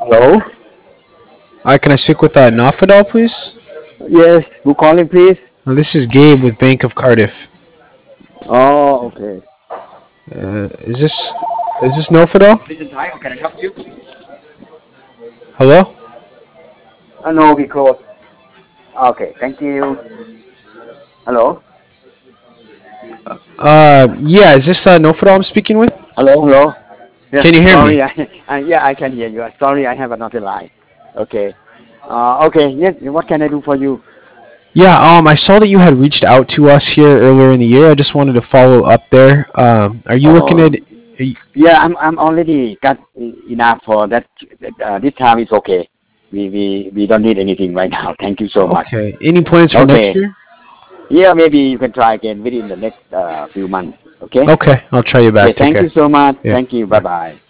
Hello? Hi, can I speak with Nafadal, please? Yes, who calling, please? This is Gabe with Bank of Cardiff. Oh, okay. Is this Nofadal? This is Thai. How can I help you? Hello? No, we close. Okay, thank you. Hello? Yeah, is this Nofadal I'm speaking with? Hello, hello? Yes, Can you hear sorry. me? Yeah, I can hear you. Sorry, I have another line. Okay. Okay, yes, what can I do for you? Yeah, I saw that you had reached out to us here earlier in the year. I just wanted to follow up there. Are you looking Oh, at? yeah, I'm already got enough for that. This time is okay. We don't need anything right now. Thank you so much. Okay. Any plans for next Okay. year? Yeah, maybe you can try again within the next few months. Okay? Okay, I'll try you Okay, back. Take thank you care. so much. Yeah. Thank you. Bye Bye. bye.